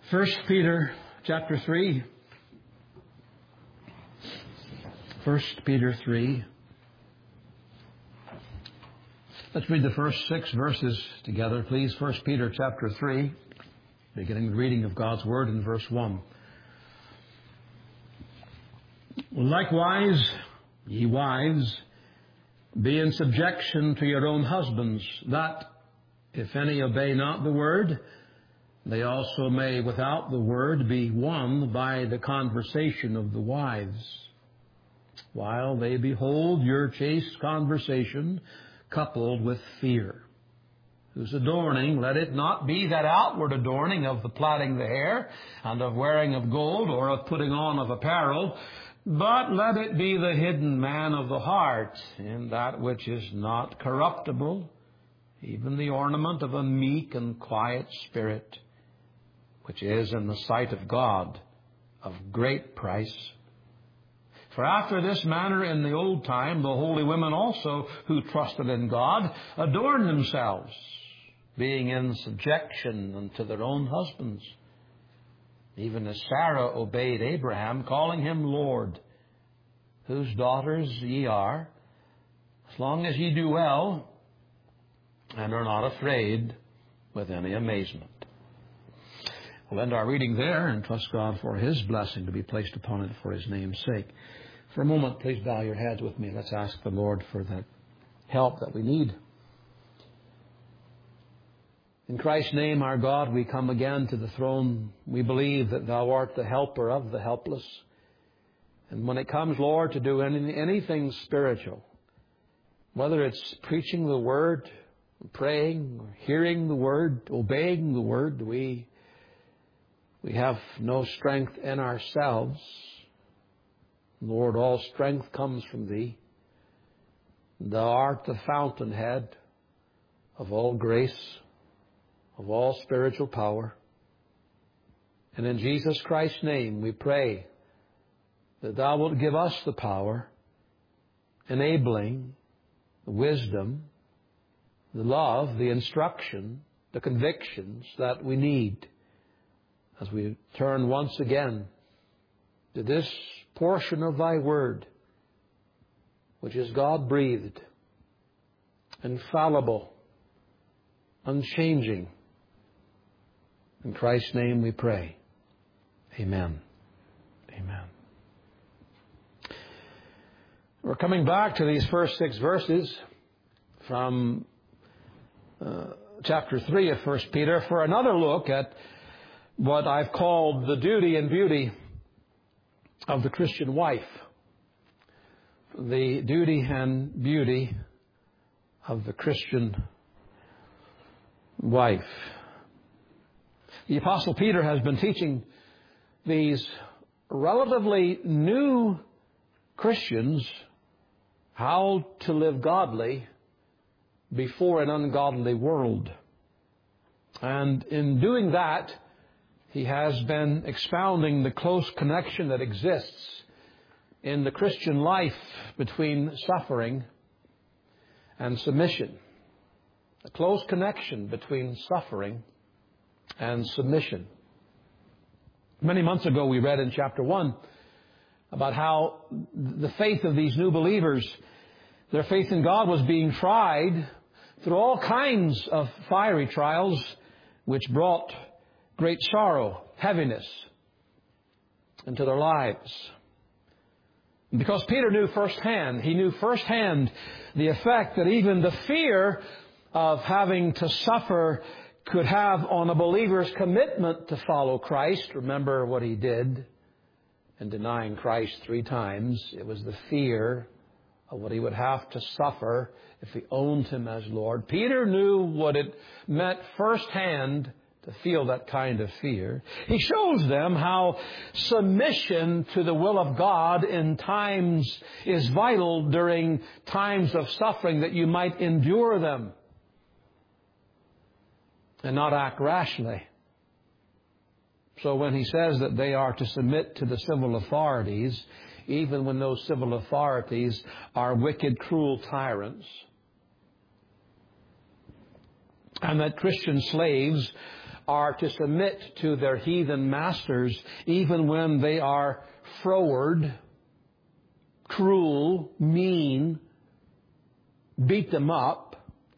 First Peter chapter 3. 1 Peter 3. Let's read the first 6 verses together, please. 1 Peter chapter 3, beginning the reading of God's Word in verse 1. Likewise, ye wives, be in subjection to your own husbands, that, if any obey not the word, they also may without the word be won by the conversation of the wives, while they behold your chaste conversation coupled with fear, whose adorning, let it not be that outward adorning of the plaiting the hair, and of wearing of gold, or of putting on of apparel, but let it be the hidden man of the heart, in that which is not corruptible, even the ornament of a meek and quiet spirit, which is in the sight of God of great price. For after this manner in the old time the holy women also, who trusted in God, adorned themselves, being in subjection unto their own husbands, even as Sarah obeyed Abraham, calling him Lord, whose daughters ye are, as long as ye do well, and are not afraid with any amazement. We'll end our reading there and trust God for His blessing to be placed upon it for His name's sake. For a moment, please bow your heads with me. Let's ask the Lord for that help that we need. In Christ's name, our God, we come again to the throne. We believe that Thou art the helper of the helpless. And when it comes, Lord, to do anything spiritual, whether it's preaching the Word, praying, or hearing the Word, obeying the Word, we have no strength in ourselves. Lord, all strength comes from Thee. Thou art the fountainhead of all grace, of all spiritual power. And in Jesus Christ's name we pray that Thou wilt give us the power, enabling the wisdom, the love, the instruction, the convictions that we need as we turn once again to this portion of Thy Word, which is God-breathed, infallible, unchanging. In Christ's name we pray. Amen. Amen. We're coming back to these first 6 verses from chapter 3 of 1 Peter for another look at what I've called the duty and beauty of the Christian wife. The duty and beauty of the Christian wife. The Apostle Peter has been teaching these relatively new Christians how to live godly before an ungodly world. And in doing that, he has been expounding the close connection that exists in the Christian life between suffering and submission. A close connection between suffering and submission. Many months ago we read in chapter 1 about how the faith of these new believers, their faith in God was being tried through all kinds of fiery trials which brought great sorrow, heaviness into their lives. And because Peter knew firsthand, he knew firsthand the effect that even the fear of having to suffer could have on a believer's commitment to follow Christ. Remember what he did in denying Christ 3 times. It was the fear of what he would have to suffer if he owned Him as Lord. Peter knew what it meant firsthand to feel that kind of fear. He shows them how submission to the will of God in times is vital during times of suffering, that you might endure them and not act rashly. So when he says that they are to submit to the civil authorities, even when those civil authorities are wicked, cruel tyrants, and that Christian slaves are to submit to their heathen masters, even when they are froward, cruel, mean, beat them up.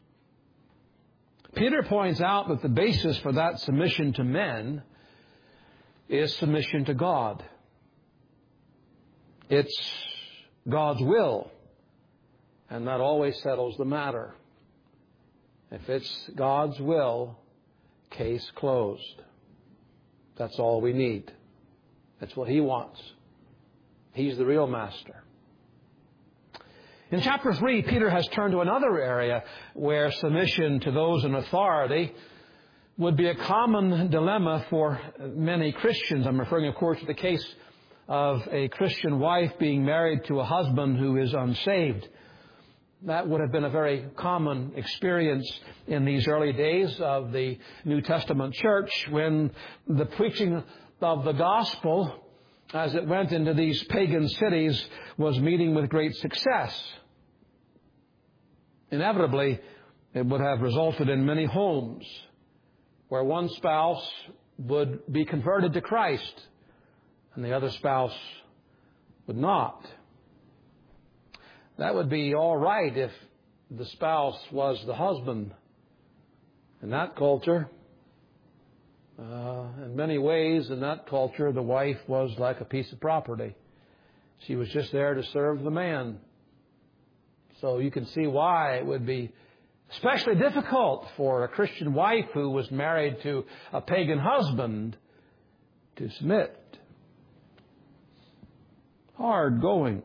Peter points out that the basis for that submission to men is submission to God. It's God's will, and that always settles the matter. If it's God's will, case closed. That's all we need. That's what He wants. He's the real master. In chapter 3, Peter has turned to another area where submission to those in authority would be a common dilemma for many Christians. I'm referring, of course, to the case of a Christian wife being married to a husband who is unsaved. That would have been a very common experience in these early days of the New Testament church, when the preaching of the gospel, as it went into these pagan cities, was meeting with great success. Inevitably, it would have resulted in many homes where one spouse would be converted to Christ and the other spouse would not. That would be all right if the spouse was the husband. In that culture, in many ways, in that culture, the wife was like a piece of property. She was just there to serve the man. So you can see why it would be especially difficult for a Christian wife who was married to a pagan husband to submit. Hard going.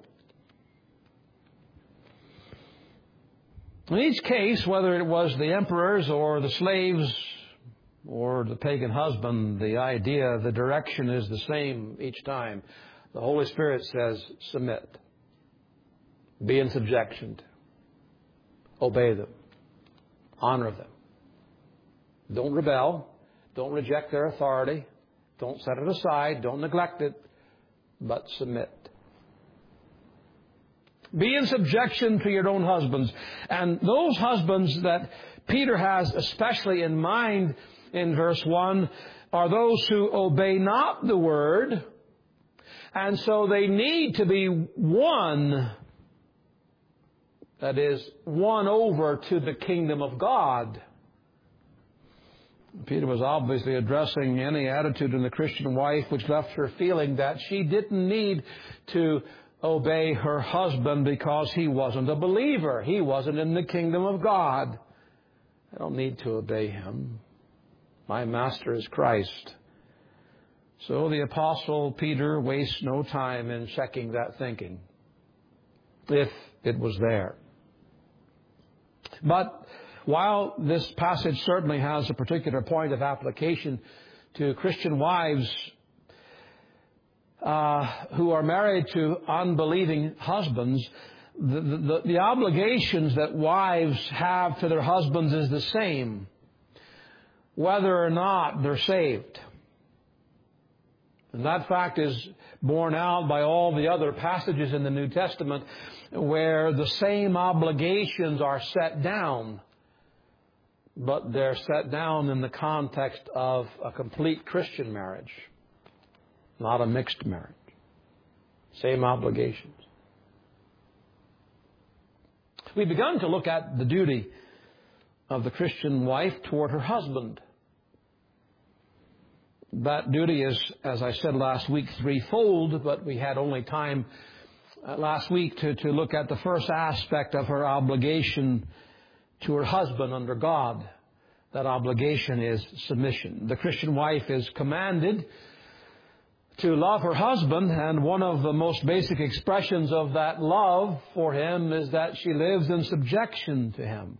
In each case, whether it was the emperors or the slaves or the pagan husband, the idea, the direction is the same each time. The Holy Spirit says, submit. Be in subjection. Obey them. Honor them. Don't rebel. Don't reject their authority. Don't set it aside. Don't neglect it. But submit. Be in subjection to your own husbands. And those husbands that Peter has especially in mind in verse 1 are those who obey not the word, and so they need to be won, that is, won over to the kingdom of God. Peter was obviously addressing any attitude in the Christian wife which left her feeling that she didn't need to obey her husband because he wasn't a believer. He wasn't in the kingdom of God. I don't need to obey him. My master is Christ. So the Apostle Peter wastes no time in checking that thinking, if it was there. But while this passage certainly has a particular point of application to Christian wives who are married to unbelieving husbands, the obligations that wives have to their husbands is the same, whether or not they're saved. And that fact is borne out by all the other passages in the New Testament where the same obligations are set down, but they're set down in the context of a complete Christian marriage, not a mixed marriage. Same obligations. We've begun to look at the duty of the Christian wife toward her husband. That duty is, as I said last week, threefold, but we had only time last week to look at the first aspect of her obligation to her husband under God. That obligation is submission. The Christian wife is commanded to love her husband, and one of the most basic expressions of that love for him is that she lives in subjection to him.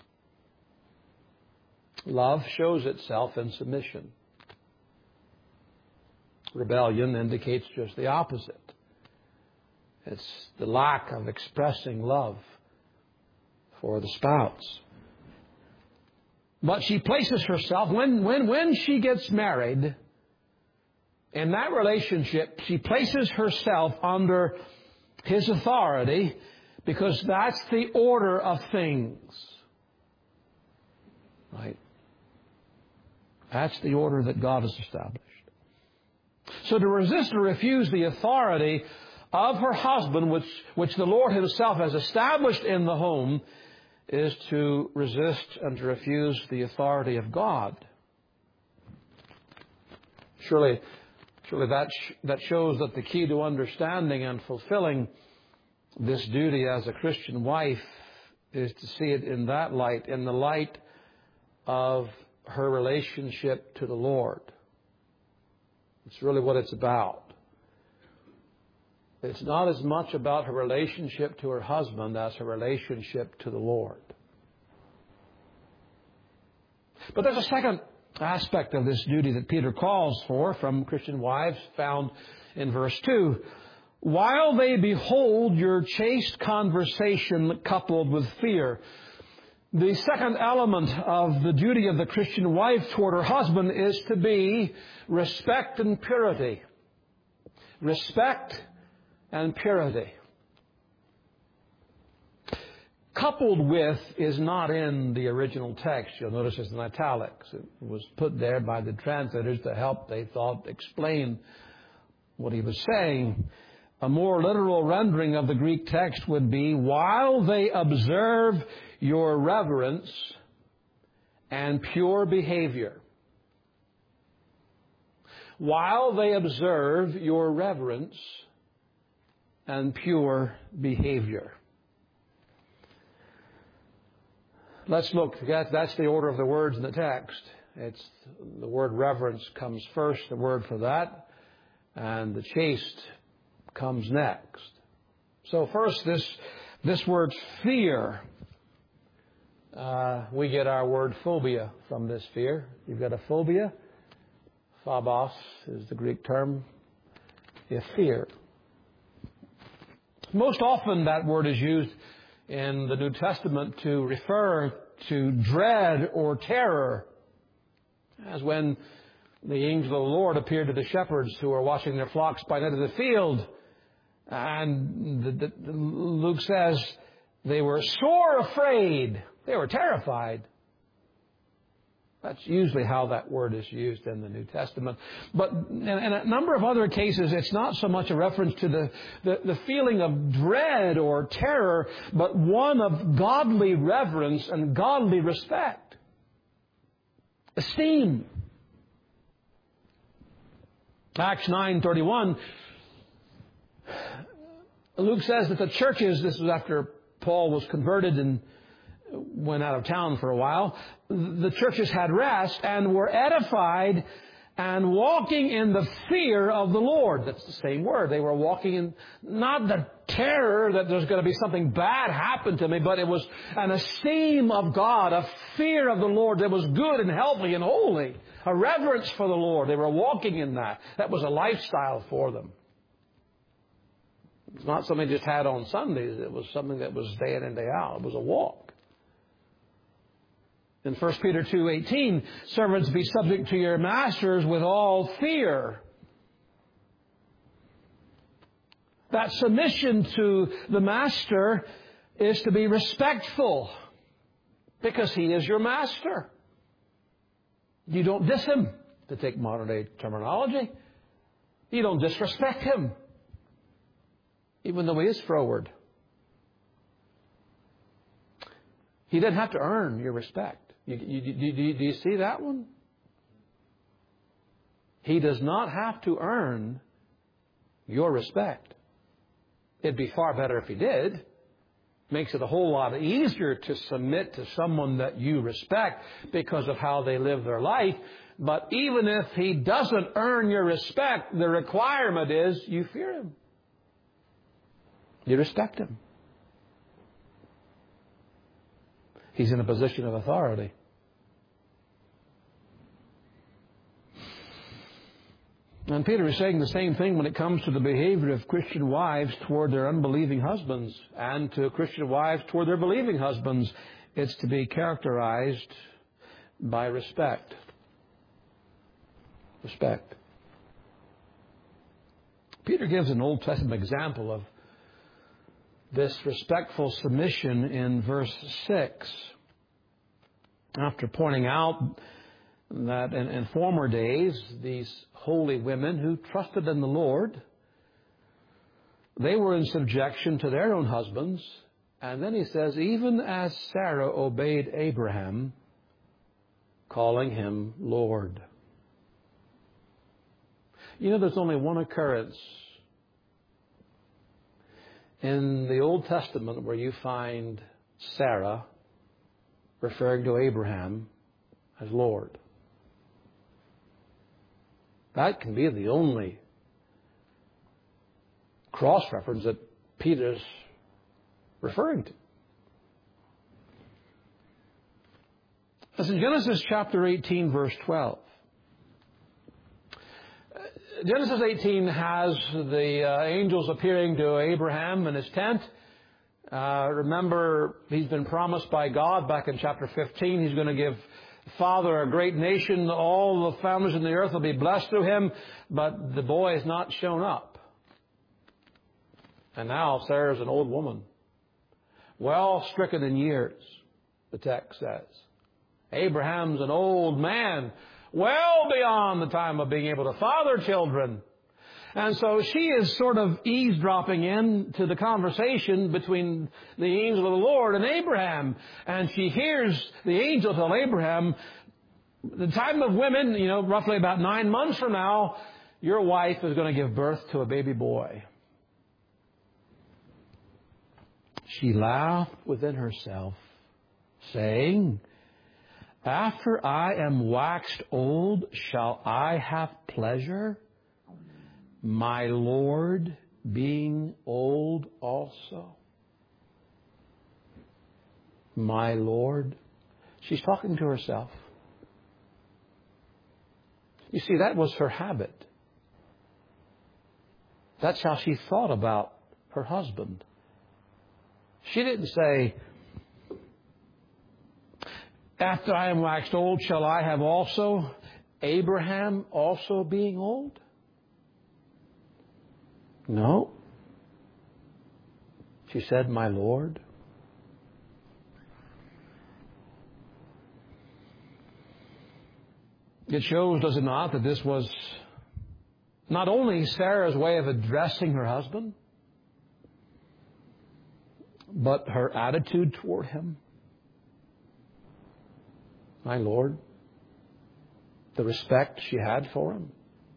Love shows itself in submission. Rebellion indicates just the opposite. It's the lack of expressing love for the spouse. But she places herself, when she gets married, in that relationship, she places herself under his authority because that's the order of things. Right? That's the order that God has established. So to resist or refuse the authority of her husband, which the Lord Himself has established in the home, is to resist and to refuse the authority of God. Surely that shows that the key to understanding and fulfilling this duty as a Christian wife is to see it in that light, in the light of her relationship to the Lord. It's really what it's about. It's not as much about her relationship to her husband as her relationship to the Lord. But there's a second aspect of this duty that Peter calls for from Christian wives, found in verse 2. While they behold your chaste conversation coupled with fear. The second element of the duty of the Christian wife toward her husband is to be respect and purity. Respect and purity. Coupled with is not in the original text. You'll notice it's in italics. It was put there by the translators to help, they thought, explain what he was saying. A more literal rendering of the Greek text would be, while they observe your reverence and pure behavior. While they observe your reverence and pure behavior. Let's look. That's the order of the words in the text. It's the word reverence comes first, the word for that, and the chaste comes next. So first, this word fear. We get our word phobia from this fear. You've got a phobia. Phobos is the Greek term. A fear. Most often that word is used in the New Testament to refer to dread or terror, as when the angel of the Lord appeared to the shepherds who were watching their flocks by night of the field. And Luke says they were sore afraid. They were terrified. That's usually how that word is used in the New Testament. But in a number of other cases, it's not so much a reference to the feeling of dread or terror, but one of godly reverence and godly respect. Esteem. Acts 9:31, Luke says that the churches, this was after Paul was converted and went out of town for a while, the churches had rest and were edified and walking in the fear of the Lord. That's the same word. They were walking in not the terror that there's going to be something bad happen to me, but it was an esteem of God, a fear of the Lord that was good and healthy and holy, a reverence for the Lord. They were walking in that. That was a lifestyle for them. It's not something they just had on Sundays. It was something that was day in and day out. It was a walk. In 1 Peter 2:18, servants, be subject to your masters with all fear. That submission to the master is to be respectful because he is your master. You don't diss him, to take modern day terminology. You don't disrespect him, even though he is froward. He doesn't have to earn your respect. Do you see that one? He does not have to earn your respect. It'd be far better if he did. Makes it a whole lot easier to submit to someone that you respect because of how they live their life. But even if he doesn't earn your respect, the requirement is you fear him. You respect him. He's in a position of authority. And Peter is saying the same thing when it comes to the behavior of Christian wives toward their unbelieving husbands and to Christian wives toward their believing husbands. It's to be characterized by respect. Respect. Peter gives an Old Testament example of this respectful submission in verse 6. After pointing out that in former days, these holy women who trusted in the Lord, they were in subjection to their own husbands. And then he says, even as Sarah obeyed Abraham, calling him Lord. You know, there's only one occurrence in the Old Testament where you find Sarah referring to Abraham as Lord. That can be the only cross-reference that Peter's referring to. That's in Genesis chapter 18, verse 12. Genesis 18 has the angels appearing to Abraham in his tent. Remember, he's been promised by God back in chapter 15. He's going to give father a great nation. All the families in the earth will be blessed through him. But the boy has not shown up. And now Sarah's an old woman, well stricken in years, the text says. Abraham's an old man, well beyond the time of being able to father children. And so she is sort of eavesdropping into the conversation between the angel of the Lord and Abraham. And she hears the angel tell Abraham, the time of women, roughly about 9 months from now, your wife is going to give birth to a baby boy. She laughed within herself, saying, after I am waxed old, shall I have pleasure, my Lord being old also? My Lord. She's talking to herself. You see, that was her habit. That's how she thought about her husband. She didn't say, after I am waxed old, shall I have also Abraham also being old? No. She said, my Lord. It shows, does it not, that this was not only Sarah's way of addressing her husband, but her attitude toward him. My Lord. The respect she had for him.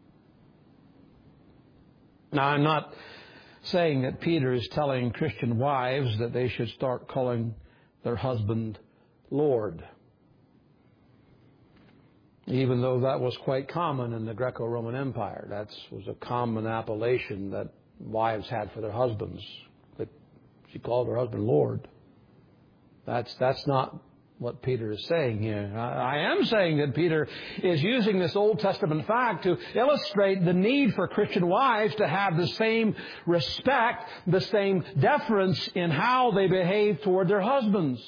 Now, I'm not saying that Peter is telling Christian wives that they should start calling their husband Lord, even though that was quite common in the Greco-Roman Empire. That was a common appellation that wives had for their husbands. That she called her husband Lord. That's not what Peter is saying here. I am saying that Peter is using this Old Testament fact to illustrate the need for Christian wives to have the same respect, the same deference in how they behave toward their husbands.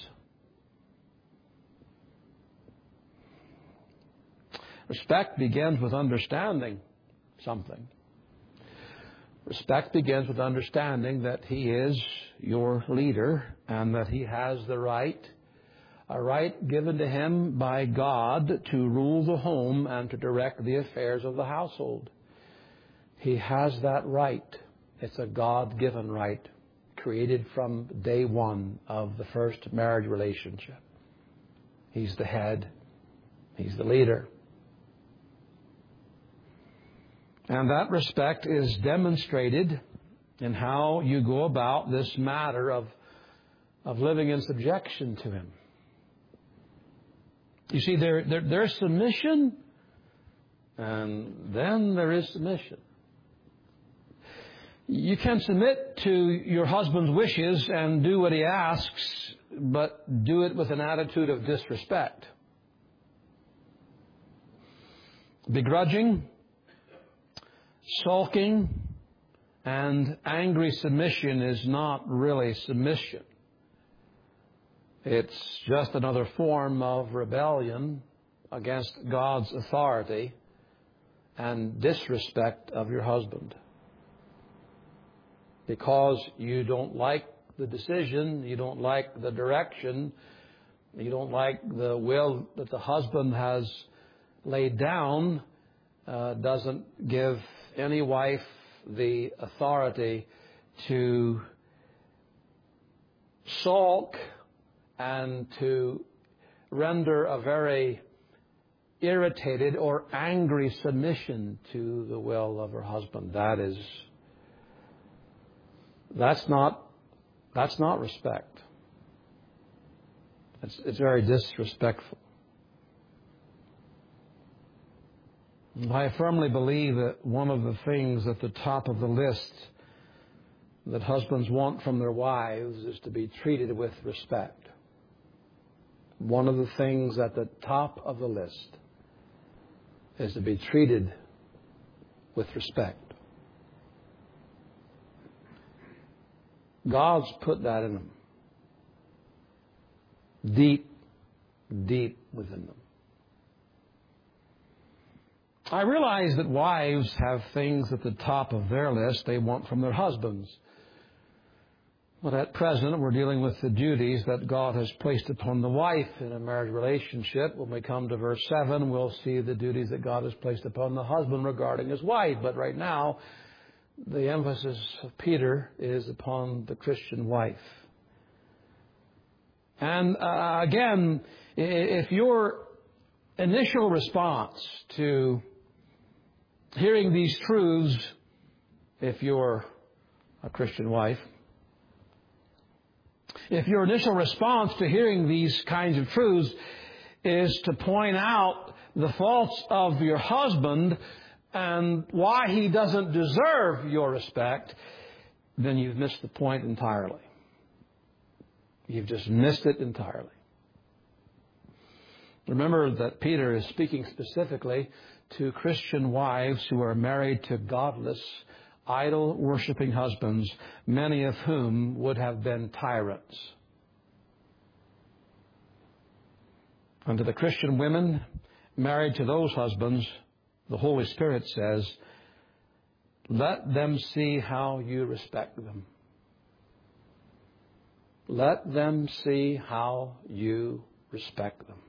Respect begins with understanding something. Respect begins with understanding that he is your leader and that he has the right, a right given to him by God to rule the home and to direct the affairs of the household. He has that right. It's a God-given right, created from day one of the first marriage relationship. He's the head. He's the leader. And that respect is demonstrated in how you go about this matter of living in subjection to him. You see, there's submission, and then there is submission. You can submit to your husband's wishes and do what he asks, but do it with an attitude of disrespect. Begrudging, sulking, and angry submission is not really submission. It's just another form of rebellion against God's authority and disrespect of your husband. Because you don't like the decision, you don't like the direction, you don't like the will that the husband has laid down doesn't give any wife the authority to sulk and to render a very irritated or angry submission to the will of her husband. That's not respect. It's very disrespectful. I firmly believe that one of the things at the top of the list that husbands want from their wives is to be treated with respect. One of the things at the top of the list is to be treated with respect. God's put that in them. Deep, deep within them. I realize that wives have things at the top of their list they want from their husbands. But at present, we're dealing with the duties that God has placed upon the wife in a marriage relationship. When we come to verse 7, we'll see the duties that God has placed upon the husband regarding his wife. But right now, the emphasis of Peter is upon the Christian wife. And again, if your initial response to hearing these truths, if you're a Christian wife, if your initial response to hearing these kinds of truths is to point out the faults of your husband and why he doesn't deserve your respect, then you've missed the point entirely. You've just missed it entirely. Remember that Peter is speaking specifically to Christian wives who are married to godless, idol-worshipping husbands, many of whom would have been tyrants. And to the Christian women married to those husbands, the Holy Spirit says, let them see how you respect them. Let them see how you respect them.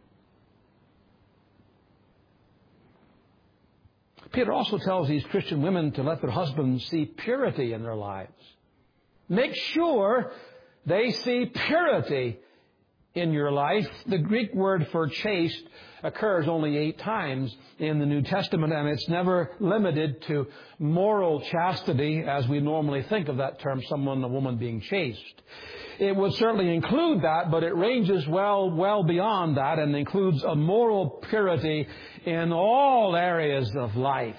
Peter also tells these Christian women to let their husbands see purity in their lives. Make sure they see purity in your life. The Greek word for chaste occurs only 8 times in the New Testament, and it's never limited to moral chastity as we normally think of that term, a woman being chaste. It would certainly include that, but it ranges well beyond that and includes a moral purity in all areas of life.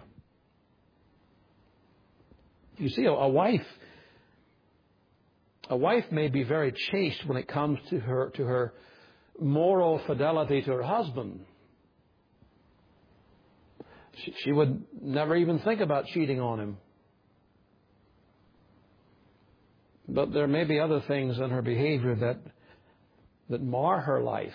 You see, a wife may be very chaste when it comes to her moral fidelity to her husband. She would never even think about cheating on him. But there may be other things in her behavior that mar her life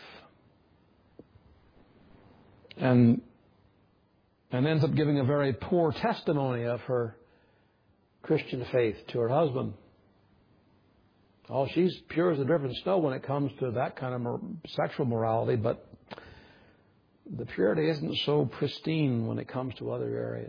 and ends up giving a very poor testimony of her Christian faith to her husband. Oh, she's pure as the driven snow when it comes to that kind of sexual morality, but the purity isn't so pristine when it comes to other areas.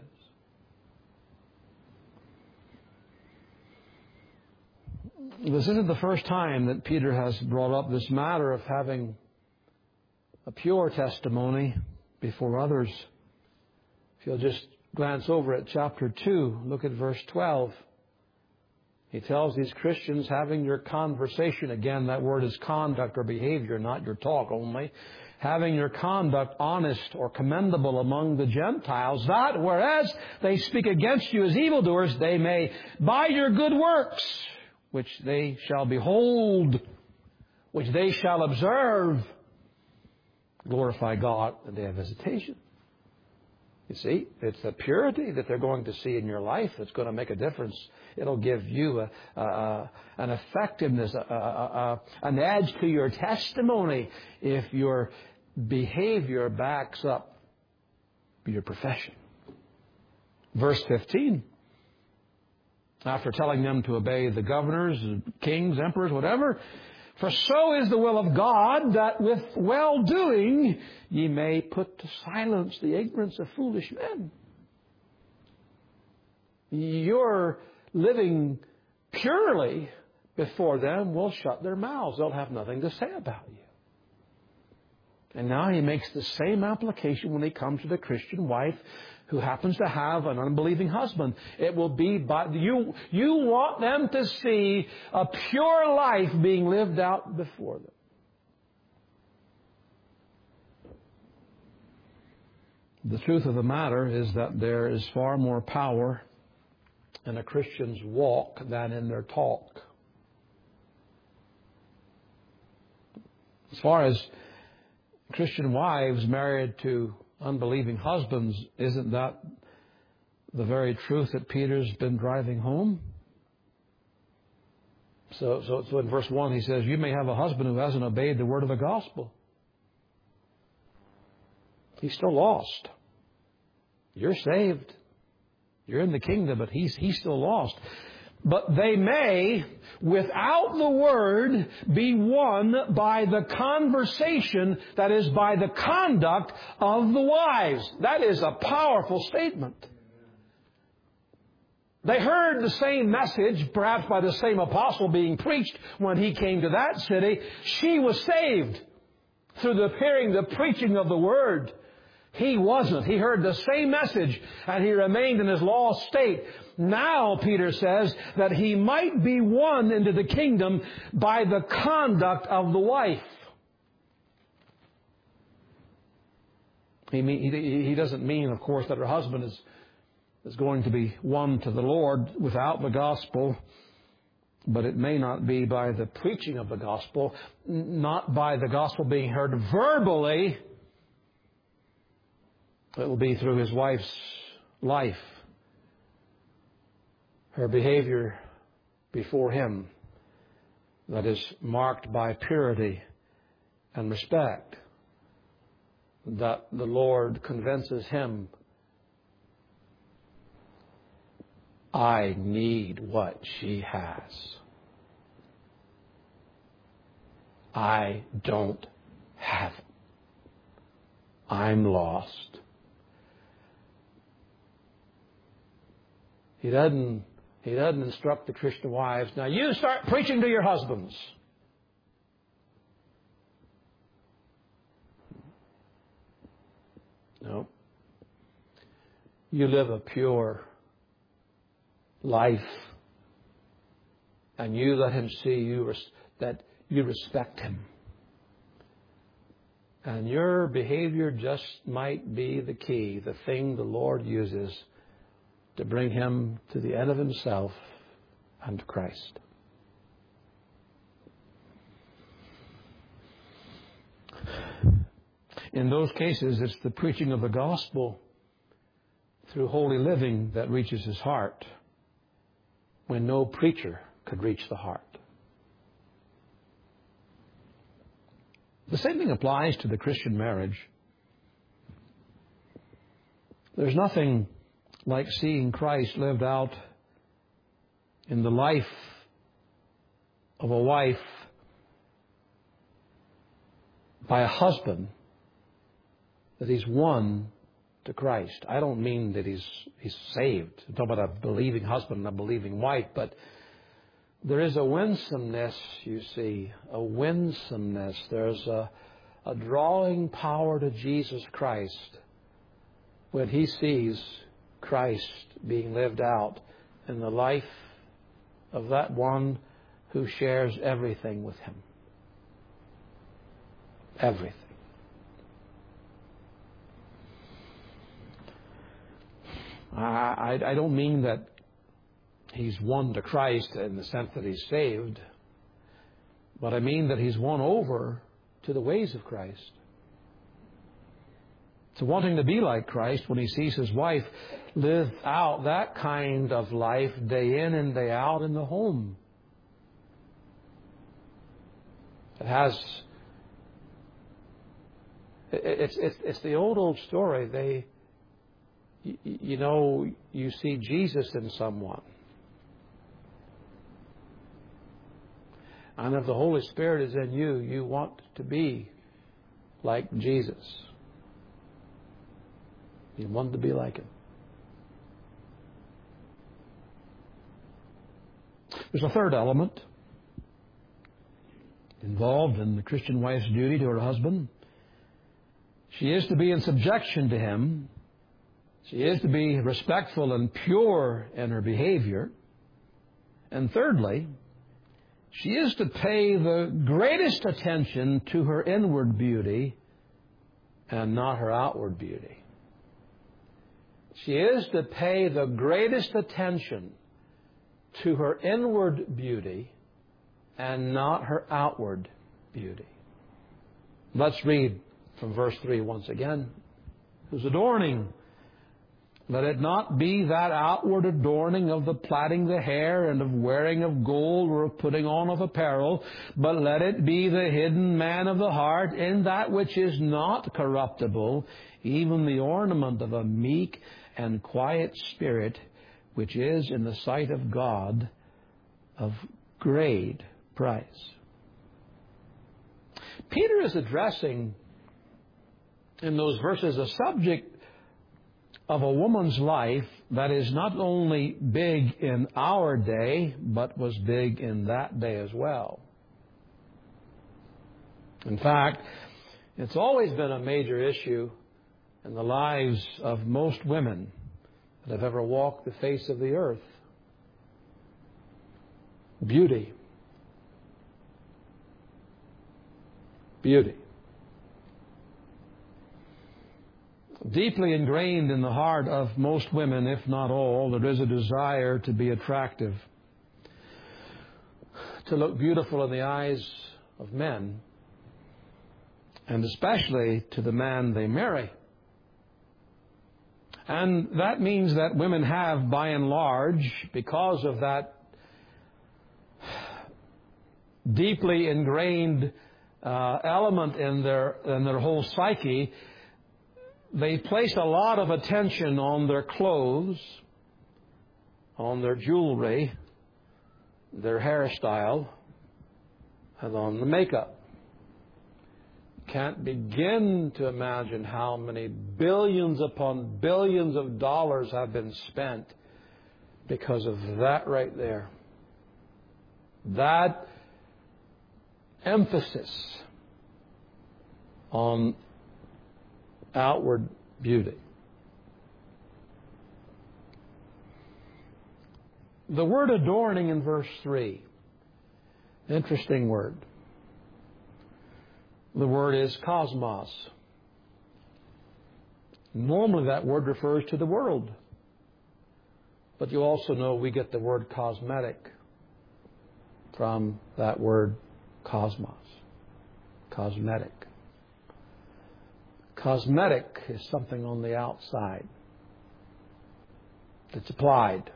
This isn't the first time that Peter has brought up this matter of having a pure testimony before others. If you'll just glance over at chapter 2, look at verse 12. He tells these Christians, having your conversation, again, that word is conduct or behavior, not your talk only, having your conduct honest or commendable among the Gentiles, that whereas they speak against you as evildoers, they may, by your good works, which they shall behold, which they shall observe, glorify God in the day of visitation. You see, it's the purity that they're going to see in your life that's going to make a difference. It'll give you an effectiveness, an edge to your testimony if your behavior backs up your profession. Verse 15. After telling them to obey the governors, kings, emperors, whatever, For so is the will of God, that with well-doing ye may put to silence the ignorance of foolish men. Your living purely before them will shut their mouths. They'll have nothing to say about you. And now he makes the same application when he comes to the Christian wife who happens to have an unbelieving husband. It will be by you want them to see a pure life being lived out before them. The truth of the matter is that there is far more power in a Christian's walk than in their talk. As far as Christian wives married to unbelieving husbands, isn't that the very truth that Peter's been driving home? So in verse 1 he says, you may have a husband who hasn't obeyed the word of the gospel. He's still lost. You're saved. You're in the kingdom, but he's still lost. But they may, without the word, be won by the conversation, that is, by the conduct of the wives. That is a powerful statement. They heard the same message, perhaps by the same apostle being preached when he came to that city. She was saved through the preaching of the word. He wasn't. He heard the same message and he remained in his lost state. Now, Peter says, that he might be won into the kingdom by the conduct of the wife. He doesn't mean, of course, that her husband is going to be won to the Lord without the gospel. But it may not be by the preaching of the gospel, not by the gospel being heard verbally. It will be through his wife's life, her behavior before him that is marked by purity and respect, that the Lord convinces him, I need what she has. I don't have it. I'm lost. He doesn't instruct the Christian wives, now you start preaching to your husbands. No. You live a pure life, and you let him see that you respect him. And your behavior just might be the key, the thing the Lord uses to bring him to the end of himself and to Christ. In those cases, it's the preaching of the gospel through holy living that reaches his heart, when no preacher could reach the heart. The same thing applies to the Christian marriage. There's nothing like seeing Christ lived out in the life of a wife by a husband, that he's won to Christ. I don't mean that he's saved. I'm talking about a believing husband and a believing wife, but there is a winsomeness, you see, a winsomeness. There's a drawing power to Jesus Christ when he sees Christ being lived out in the life of that one who shares everything with him. Everything. I don't mean that he's won to Christ in the sense that he's saved, but I mean that he's won over to the ways of Christ. To wanting to be like Christ when he sees his wife live out that kind of life day in and day out in the home. It's the old story. You see Jesus in someone. And if the Holy Spirit is in you, you want to be like Jesus. You want to be like Him. There's a third element involved in the Christian wife's duty to her husband. She is to be in subjection to him. She is to be respectful and pure in her behavior. And thirdly, she is to pay the greatest attention to her inward beauty and not her outward beauty. She is to pay the greatest attention to her inward beauty and not her outward beauty. Let's read from verse 3 once again. Whose adorning, let it not be that outward adorning of the plaiting the hair and of wearing of gold or of putting on of apparel, but let it be the hidden man of the heart in that which is not corruptible, even the ornament of a meek and quiet spirit, which is in the sight of God of great price. Peter is addressing in those verses a subject of a woman's life that is not only big in our day, but was big in that day as well. In fact, it's always been a major issue in the lives of most women that have ever walked the face of the earth. Beauty. Beauty. Deeply ingrained in the heart of most women, if not all, there is a desire to be attractive, to look beautiful in the eyes of men, and especially to the man they marry. And that means that women have, by and large, because of that deeply ingrained element in their whole psyche, they place a lot of attention on their clothes, on their jewelry, their hairstyle, and on the makeup. Can't begin to imagine how many billions upon billions of dollars have been spent because of that right there. That emphasis on outward beauty. The word adorning in verse 3, interesting word. The word is cosmos. Normally that word refers to the world. But you also know we get the word cosmetic from that word cosmos. Cosmetic. Cosmetic is something on the outside that's applied.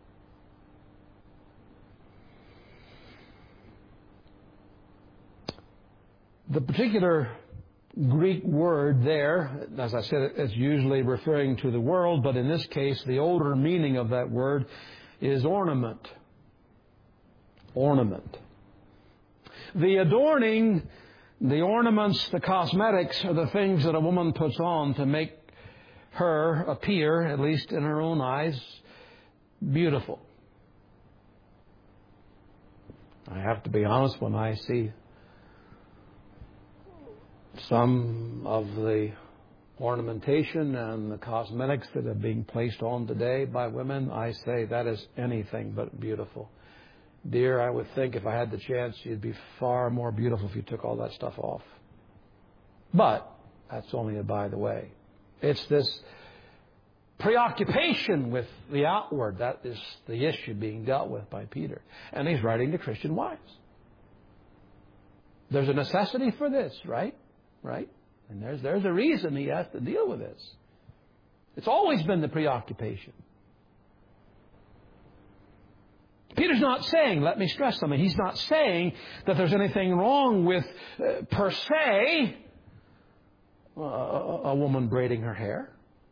The particular Greek word there, as I said, is usually referring to the world, but in this case, the older meaning of that word is ornament. Ornament. The adorning, the ornaments, the cosmetics are the things that a woman puts on to make her appear, at least in her own eyes, beautiful. I have to be honest, when I see some of the ornamentation and the cosmetics that are being placed on today by women, I say that is anything but beautiful. Dear, I would think if I had the chance, you'd be far more beautiful if you took all that stuff off. But that's only a by the way. It's this preoccupation with the outward. That is the issue being dealt with by Peter. And he's writing to Christian wives. There's a necessity for this, right? Right? And there's a reason he has to deal with this. It's always been the preoccupation. Peter's not saying, let me stress something, he's not saying that there's anything wrong with, per se, a woman braiding her hair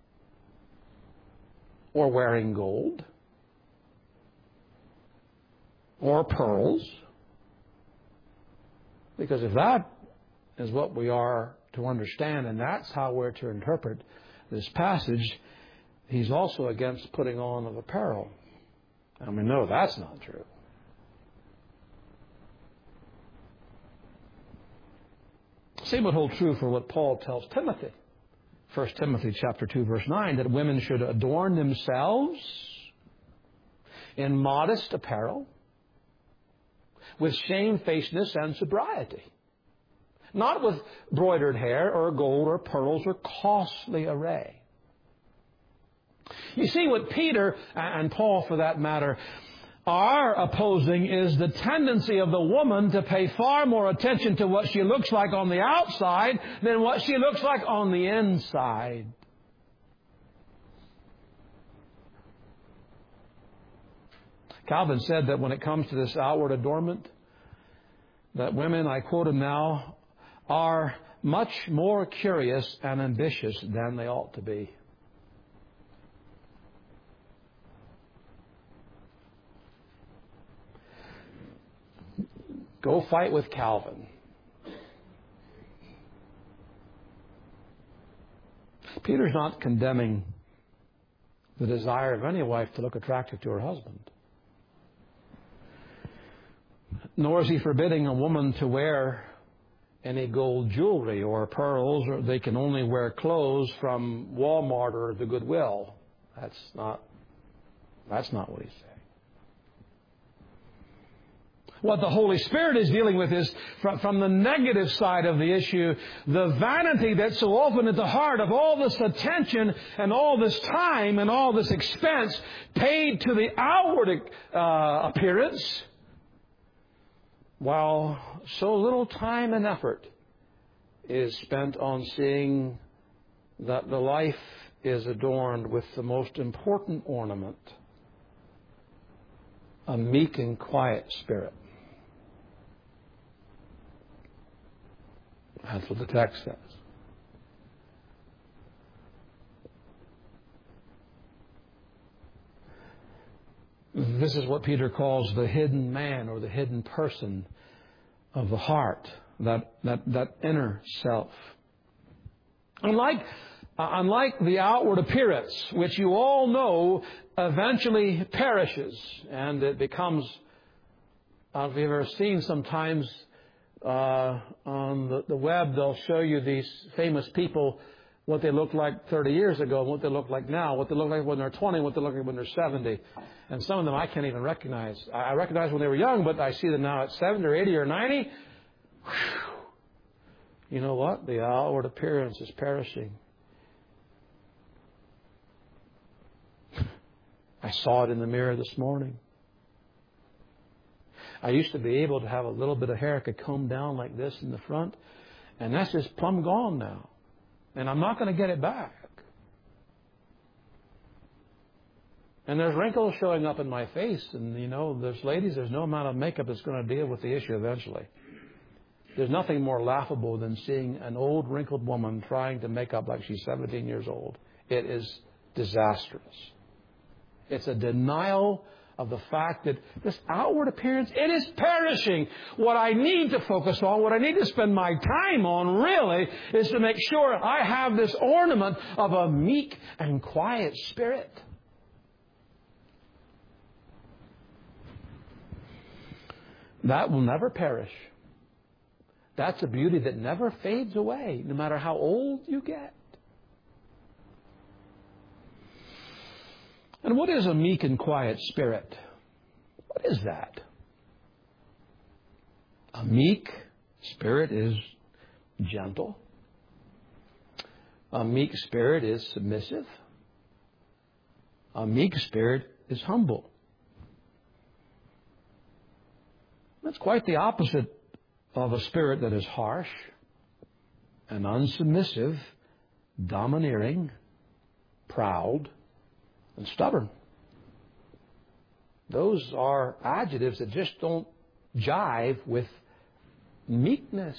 or wearing gold or pearls Because if that is what we are to understand, and that's how we're to interpret this passage, he's also against putting on of apparel. And we know that's not true. Same would hold true for what Paul tells Timothy. 1 Timothy chapter 2, verse 9, that women should adorn themselves in modest apparel, with shamefacedness and sobriety, not with broidered hair or gold or pearls or costly array. You see, what Peter and Paul, for that matter, are opposing is the tendency of the woman to pay far more attention to what she looks like on the outside than what she looks like on the inside. Calvin said that when it comes to this outward adornment, that women, I quote him now, are much more curious and ambitious than they ought to be. Go fight with Calvin. Peter's not condemning the desire of any wife to look attractive to her husband. Nor is he forbidding a woman to wear any gold jewelry or pearls, or they can only wear clothes from Walmart or the Goodwill. That's not what he's saying. What the Holy Spirit is dealing with is, from the negative side of the issue, the vanity that's so often at the heart of all this attention and all this time and all this expense paid to the outward appearance, while so little time and effort is spent on seeing that the life is adorned with the most important ornament, a meek and quiet spirit. That's what the text says. This is what Peter calls the hidden man or the hidden person of the heart, that inner self. Unlike the outward appearance, which you all know eventually perishes, and it becomes, if you've ever seen sometimes on the web, they'll show you these famous people, what they looked like 30 years ago, and what they look like now, what they look like when they're 20, what they look like when they're 70. And some of them I can't even recognize. I recognize when they were young, but I see them now at 70 or 80 or 90. Whew. You know what? The outward appearance is perishing. I saw it in the mirror this morning. I used to be able to have a little bit of hair I could comb down like this in the front, and that's just plumb gone now. And I'm not going to get it back. And there's wrinkles showing up in my face, and there's no amount of makeup that's going to deal with the issue eventually. There's nothing more laughable than seeing an old wrinkled woman trying to make up like she's 17 years old. It is disastrous. It's a denial of the fact that this outward appearance, it is perishing. What I need to focus on, what I need to spend my time on really, is to make sure I have this ornament of a meek and quiet spirit. That will never perish. That's a beauty that never fades away, no matter how old you get. And what is a meek and quiet spirit? What is that? A meek spirit is gentle. A meek spirit is submissive. A meek spirit is humble. That's quite the opposite of a spirit that is harsh and unsubmissive, domineering, proud, and stubborn. Those are adjectives that just don't jive with meekness.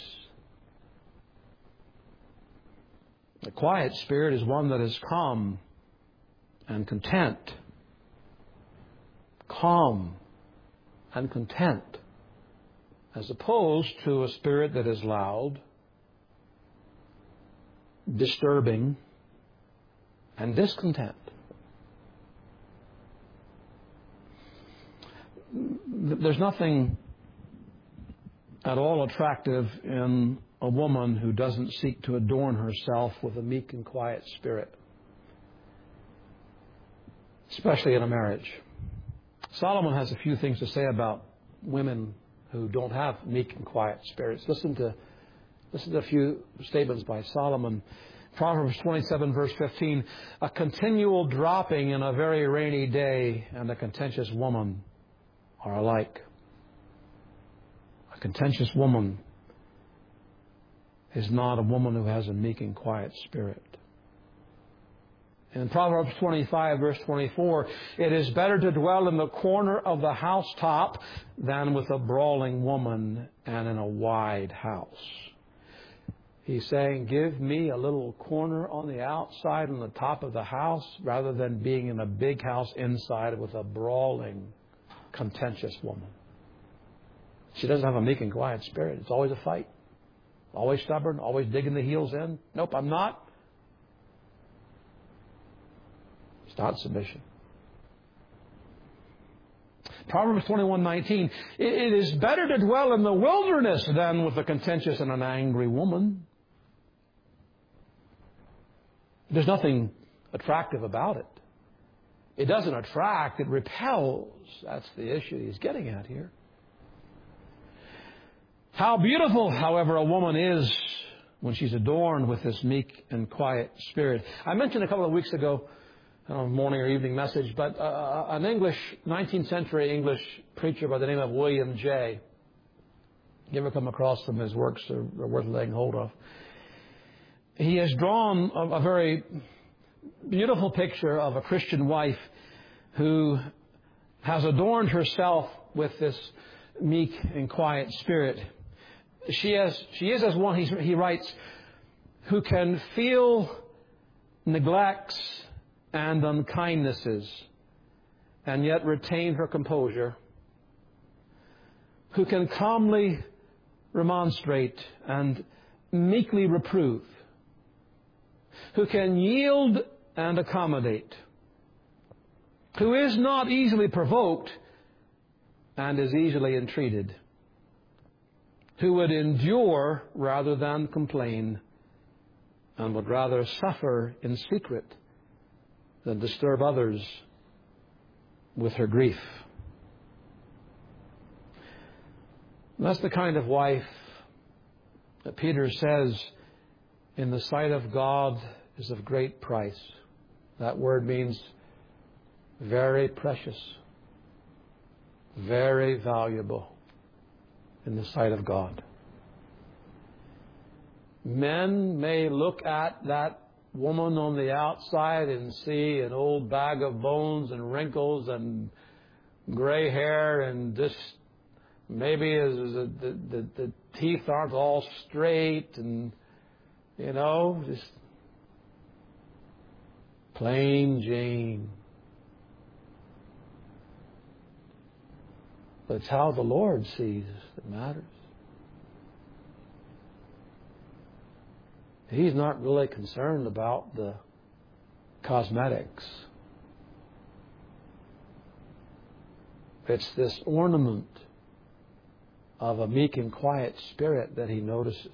The quiet spirit is one that is calm and content. Calm and content. as opposed to a spirit that is loud, disturbing, and discontent. There's nothing at all attractive in a woman who doesn't seek to adorn herself with a meek and quiet spirit, especially in a marriage. Solomon has a few things to say about women who don't have meek and quiet spirits. Listen to a few statements by Solomon. Proverbs 27, verse 15, a continual dropping in a very rainy day and a contentious woman are alike. A contentious woman is not a woman who has a meek and quiet spirit. In Proverbs 25, verse 24, it is better to dwell in the corner of the housetop than with a brawling woman and in a wide house. He's saying, give me a little corner on the outside on the top of the house rather than being in a big house inside with a brawling, contentious woman. She doesn't have a meek and quiet spirit. It's always a fight. Always stubborn, always digging the heels in. Nope, I'm not. It's not submission. Proverbs 21:19, it is better to dwell in the wilderness than with a contentious and an angry woman. There's nothing attractive about it. It doesn't attract, it repels. That's the issue he's getting at here. How beautiful, however, a woman is when she's adorned with this meek and quiet spirit. I mentioned a couple of weeks ago, I don't know, morning or evening message, but an 19th century English preacher by the name of William Jay. You ever come across some of his works are worth laying hold of? He has drawn a very beautiful picture of a Christian wife who has adorned herself with this meek and quiet spirit. She is as one, he writes, who can feel neglects and unkindnesses and yet retain her composure, who can calmly remonstrate and meekly reprove, who can yield and accommodate, who is not easily provoked and is easily entreated, who would endure rather than complain and would rather suffer in secret than disturb others with her grief. And that's the kind of wife that Peter says in the sight of God is of great price. That word means very precious, very valuable in the sight of God. Men may look at that woman on the outside and see an old bag of bones and wrinkles and gray hair and just maybe the teeth aren't all straight and, just plain Jane. But it's how the Lord sees that matters. He's not really concerned about the cosmetics. It's this ornament of a meek and quiet spirit that He notices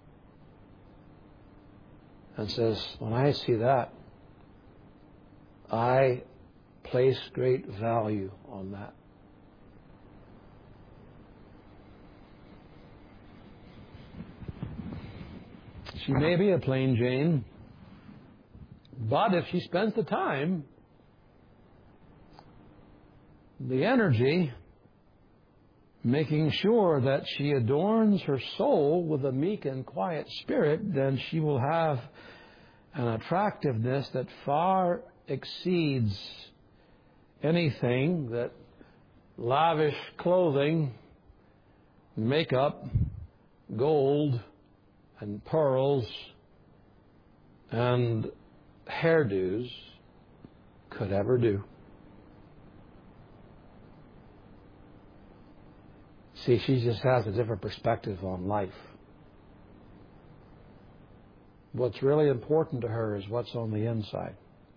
and says, when I see that, I place great value on that. She may be a plain Jane, but if she spends the time, the energy, making sure that she adorns her soul with a meek and quiet spirit, then she will have an attractiveness that far exceeds anything that lavish clothing, makeup, gold, and pearls and hairdos could ever do. See, she just has a different perspective on life. What's really important to her is what's on the inside.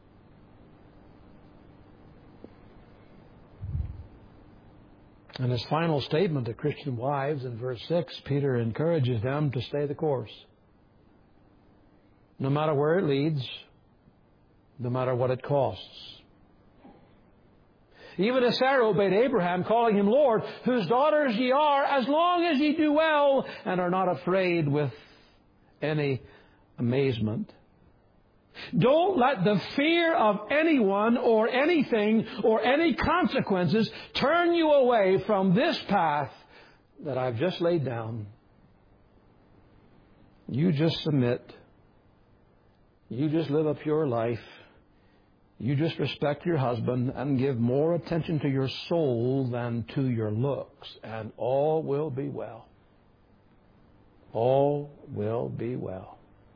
In his final statement to Christian wives in verse 6, Peter encourages them to stay the course. No matter where it leads, no matter what it costs. Even as Sarah obeyed Abraham, calling him Lord, whose daughters ye are, as long as ye do well and are not afraid with any amazement. Don't let the fear of anyone or anything or any consequences turn you away from this path that I've just laid down. You just submit. You just live a pure life. You just respect your husband and give more attention to your soul than to your looks, and all will be well. All will be well.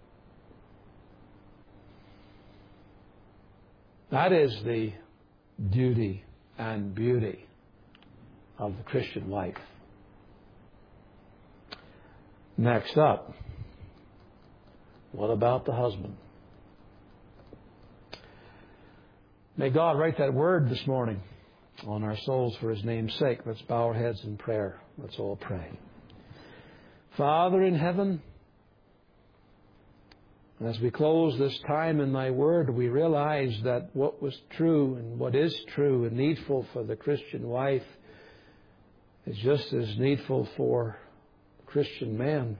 That is the duty and beauty of the Christian life. Next up, what about the husband? May God write that word this morning on our souls for His name's sake. Let's bow our heads in prayer. Let's all pray. Father in heaven, as we close this time in Thy Word, we realize that what was true and what is true and needful for the Christian wife is just as needful for the Christian man.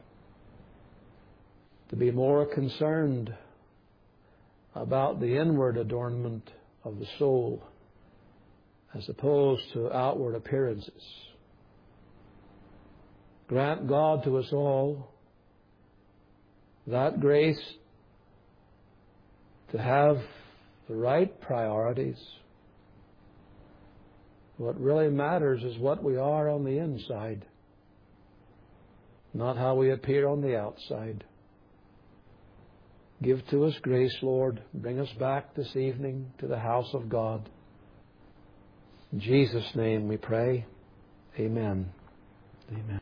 To be more concerned about the inward adornment of the soul as opposed to outward appearances. Grant, God, to us all that grace to have the right priorities. What really matters is what we are on the inside, not how we appear on the outside. Give to us grace, Lord. Bring us back this evening to the house of God. In Jesus' name we pray. Amen. Amen.